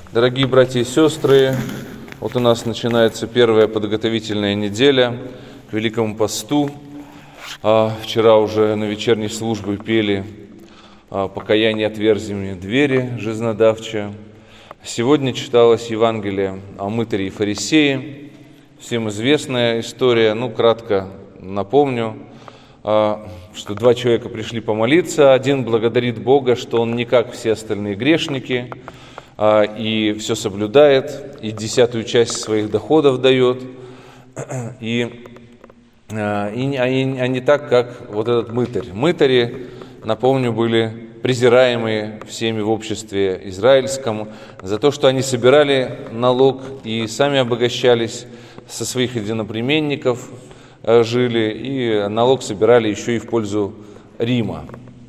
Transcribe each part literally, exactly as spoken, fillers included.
Дорогие братья и сестры, вот у нас начинается первая подготовительная неделя к Великому посту. А вчера уже на вечерней службе пели «Покаяние отверзими двери» жизнодавче. Сегодня читалось Евангелие о мытаре и фарисее. Всем известная история, ну, кратко напомню, что два человека пришли помолиться. Один благодарит Бога, что он не как все остальные грешники, и все соблюдает, и десятую часть своих доходов дает, и, и, а не так, как вот этот мытарь. Мытари, напомню, были презираемые всеми в обществе израильском за то, что они собирали налог и сами обогащались, со своих единоплеменников жили, и налог собирали еще и в пользу Рима.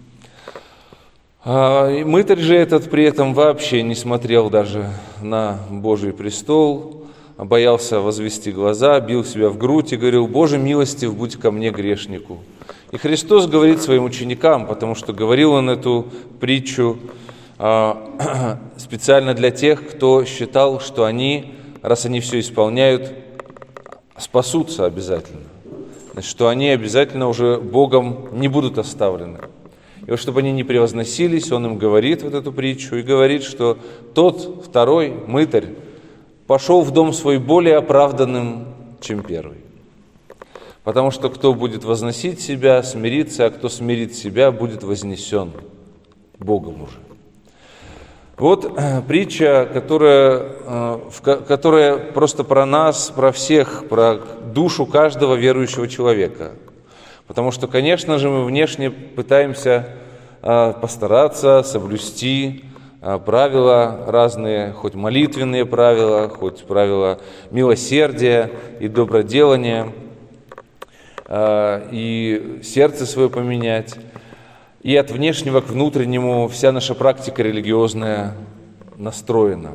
Мытарь же этот при этом вообще не смотрел даже на Божий престол, боялся возвести глаза, бил себя в грудь и говорил: «Боже милостив, будь ко мне, грешнику». И Христос говорит своим ученикам, потому что говорил Он эту притчу специально для тех, кто считал, что они, раз они все исполняют, спасутся обязательно, значит, что они обязательно уже Богом не будут оставлены. И вот чтобы они не превозносились, Он им говорит вот эту притчу и говорит, что тот второй мытарь пошел в дом свой более оправданным, чем первый. Потому что кто будет возносить себя, смириться, а кто смирит себя, будет вознесен Богом уже. Вот притча, которая, которая просто про нас, про всех, про душу каждого верующего человека. Потому что, конечно же, мы внешне пытаемся постараться соблюсти правила разные, хоть молитвенные правила, хоть правила милосердия и доброделания, и сердце свое поменять. И от внешнего к внутреннему вся наша практика религиозная настроена.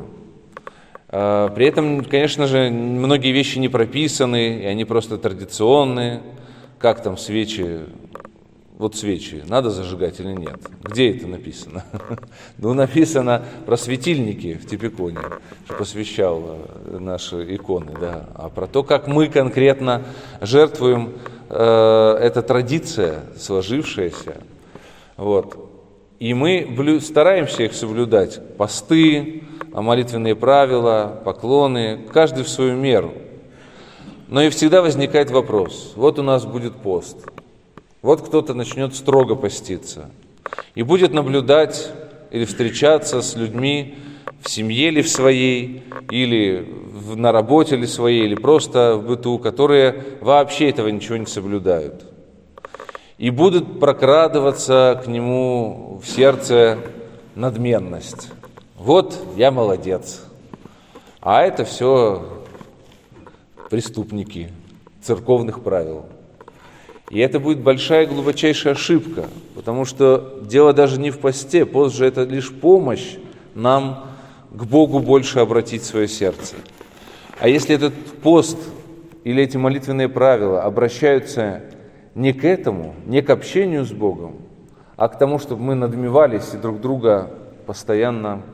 При этом, конечно же, многие вещи не прописаны, и они просто традиционные. Как там свечи, вот свечи, надо зажигать или нет? Где это написано? Ну, написано про светильники в Типиконе, что посвящал наши иконы, да. А про то, как мы конкретно жертвуем, э, это традиция сложившаяся. Вот. И мы стараемся их соблюдать. Посты, молитвенные правила, поклоны, каждый в свою меру. Но и всегда возникает вопрос: вот у нас будет пост, вот кто-то начнет строго поститься и будет наблюдать или встречаться с людьми в семье ли в своей, или на работе ли своей, или просто в быту, которые вообще этого ничего не соблюдают. И будут прокрадываться к нему в сердце надменность. Вот я молодец, а это все преступники церковных правил. И это будет большая глубочайшая ошибка, потому что дело даже не в посте, пост же это лишь помощь нам к Богу больше обратить свое сердце. А если этот пост или эти молитвенные правила обращаются не к этому, не к общению с Богом, а к тому, чтобы мы надмевались и друг друга постоянно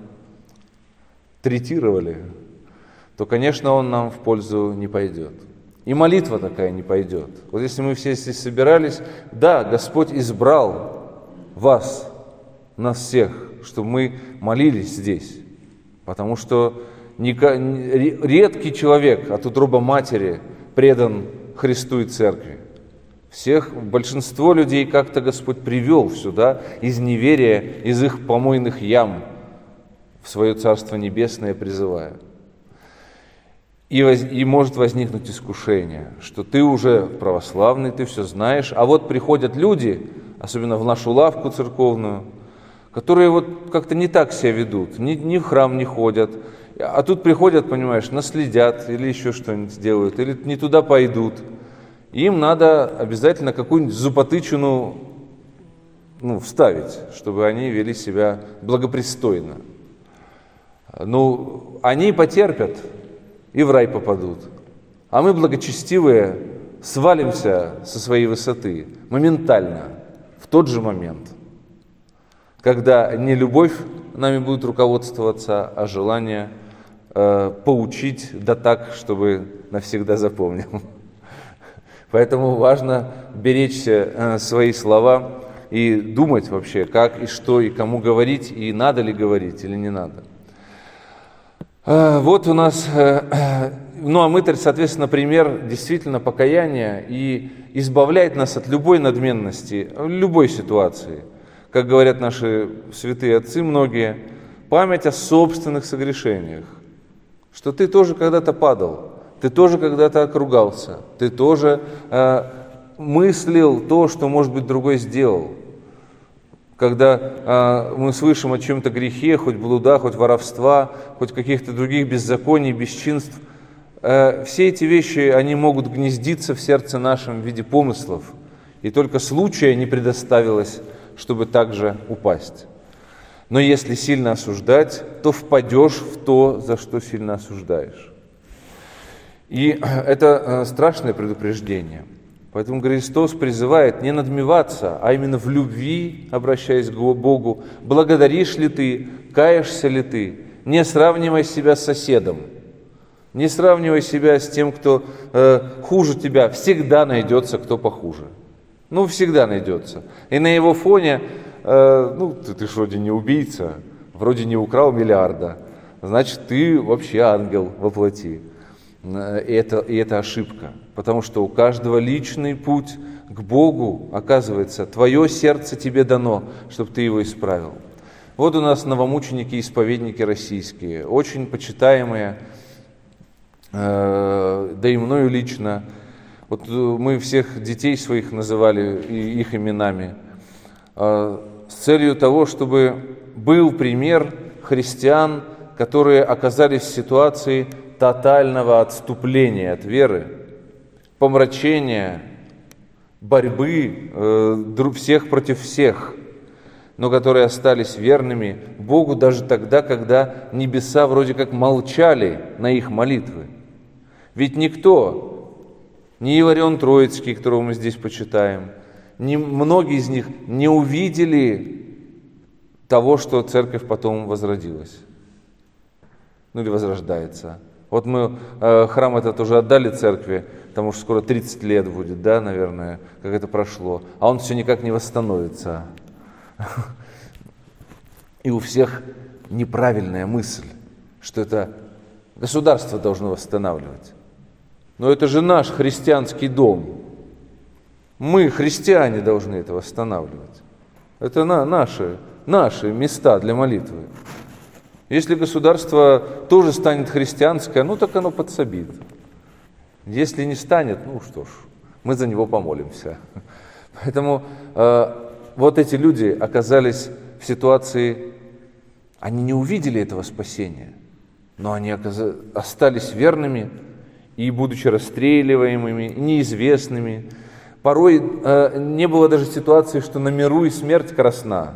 третировали, то, конечно, он нам в пользу не пойдет. И молитва такая не пойдет. Вот если мы все здесь собирались, да, Господь избрал вас, нас всех, чтобы мы молились здесь, потому что редкий человек от утроба матери предан Христу и Церкви. Всех, большинство людей как-то Господь привел сюда из неверия, из их помойных ям в свое Царство Небесное призывая. И, воз, и может возникнуть искушение, что ты уже православный, ты все знаешь, а вот приходят люди, особенно в нашу лавку церковную, которые вот как-то не так себя ведут, ни, ни в храм не ходят, а тут приходят, понимаешь, наследят или еще что-нибудь сделают, или не туда пойдут. Им надо обязательно какую-нибудь зуботычину ну, вставить, чтобы они вели себя благопристойно. Ну, они потерпят и в рай попадут. А мы, благочестивые, свалимся со своей высоты моментально, в тот же момент. когда не любовь нами будет руководствоваться, а желание э, поучить, да так, чтобы навсегда запомнил. Поэтому важно беречься э, свои слова и думать вообще, как и что, и кому говорить, и надо ли говорить, или не надо. Э, вот у нас, э, ну а мытарь, соответственно, пример действительно покаяния и избавляет нас от любой надменности, любой ситуации. Как говорят наши святые отцы многие, память о собственных согрешениях, что ты тоже когда-то падал, ты тоже когда-то округался, ты тоже э, мыслил то, что, может быть, другой сделал. Когда э, мы слышим о чем-то грехе, хоть блуда, хоть воровства, хоть каких-то других беззаконий, бесчинств, э, все эти вещи, они могут гнездиться в сердце нашем в виде помыслов, и только случая не предоставилось, чтобы также упасть. Но если сильно осуждать, то впадешь в то, за что сильно осуждаешь. И это страшное предупреждение. Поэтому Христос призывает не надмеваться, а именно в любви, обращаясь к Богу, благодаришь ли ты, каешься ли ты, не сравнивай себя с соседом, не сравнивай себя с тем, кто э, хуже тебя, всегда найдется кто похуже. Ну, всегда найдется. И на его фоне, э, ну, ты, ты ж вроде не убийца, вроде не украл миллиарда, значит, ты вообще ангел во плоти. И это, и это ошибка, потому что у каждого личный путь к Богу, оказывается, твое сердце тебе дано, чтобы ты его исправил. Вот у нас новомученики, исповедники российские, очень почитаемые, э, да и мною лично. Вот мы всех детей своих называли их именами э, с целью того, чтобы был пример христиан, которые оказались в ситуации тотального отступления от веры, помрачения, борьбы э, всех против всех, но которые остались верными Богу даже тогда, когда небеса вроде как молчали на их молитвы. Ведь никто, ни Иларион Троицкий, которого мы здесь почитаем, ни многие из них не увидели того, что церковь потом возродилась, ну или возрождается. Вот мы э, храм этот уже отдали церкви, потому что скоро тридцать лет будет, да, наверное, как это прошло, а он все никак не восстановится. И у всех неправильная мысль, что это государство должно восстанавливать. Но это же наш христианский дом. Мы, христиане, должны это восстанавливать. Это на, наши, наши места для молитвы. Если государство тоже станет христианское, ну так оно подсобит. Если не станет, ну что ж, мы за него помолимся. Поэтому э, вот эти люди оказались в ситуации, они не увидели этого спасения, но они оказ... остались верными и, будучи расстреливаемыми, неизвестными. Порой э, не было даже ситуации, что на миру и смерть красна.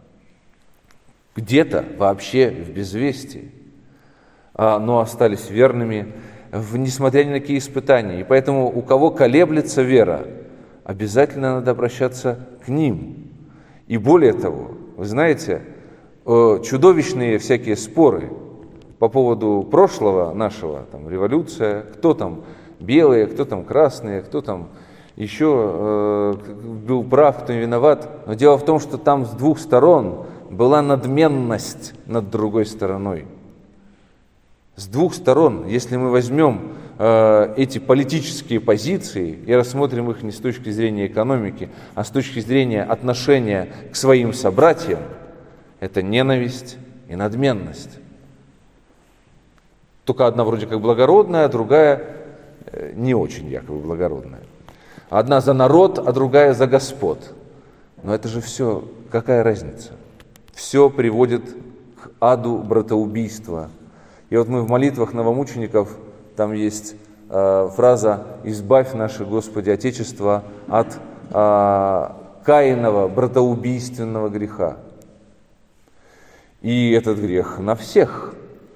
Где-то вообще в безвестии, а, но остались верными, в, несмотря ни на какие испытания. И поэтому у кого колеблется вера, обязательно надо обращаться к ним. И более того, вы знаете, чудовищные всякие споры по поводу прошлого нашего, там, революция, кто там белые, кто там красные, кто там еще э, был прав, кто виноват. Но дело в том, что там с двух сторон была надменность над другой стороной. С двух сторон, если мы возьмем э, эти политические позиции и рассмотрим их не с точки зрения экономики, а с точки зрения отношения к своим собратьям, это ненависть и надменность. Только одна вроде как благородная, а другая э, не очень якобы благородная. Одна за народ, а другая за господ. Но это же все, какая разница? Все приводит к аду братоубийства. И вот мы в молитвах новомучеников, там есть э, фраза «Избавь наше, Господи, Отечество от э, Каинова братоубийственного греха». И этот грех на всех.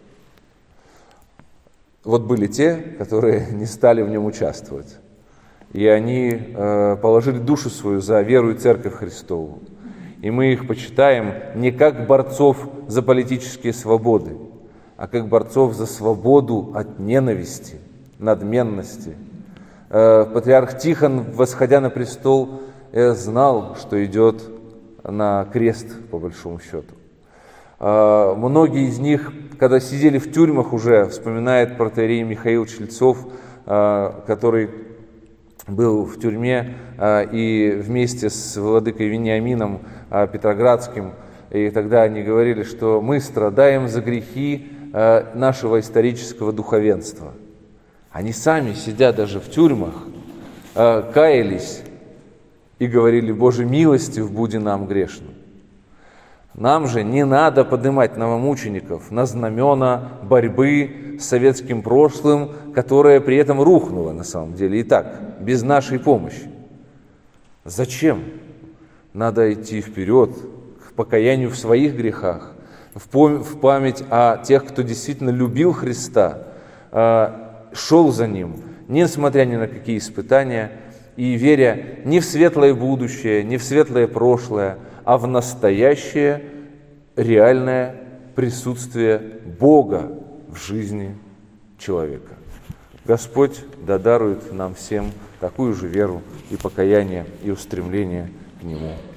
Вот были те, которые не стали в нем участвовать. И они э, положили душу свою за веру и церковь Христову. И мы их почитаем не как борцов за политические свободы, а как борцов за свободу от ненависти, надменности. Патриарх Тихон, восходя на престол, знал, что идет на крест, по большому счету. Многие из них, когда сидели в тюрьмах уже, вспоминает протоиерей Михаил Чельцов, который был в тюрьме и вместе с владыкой Вениамином Петроградским, и тогда они говорили, что мы страдаем за грехи нашего исторического духовенства. Они сами, сидя даже в тюрьмах, каялись и говорили: «Боже, милостив буди нам грешным». Нам же не надо поднимать новомучеников на знамена борьбы с советским прошлым, которое при этом рухнуло на самом деле и так, без нашей помощи. Зачем? Надо идти вперед, к покаянию в своих грехах, в память о тех, кто действительно любил Христа, шел за Ним, несмотря ни на какие испытания, и веря не в светлое будущее, не в светлое прошлое, а в настоящее реальное присутствие Бога в жизни человека. Господь да дарует нам всем такую же веру и покаяние, и устремление к Нему.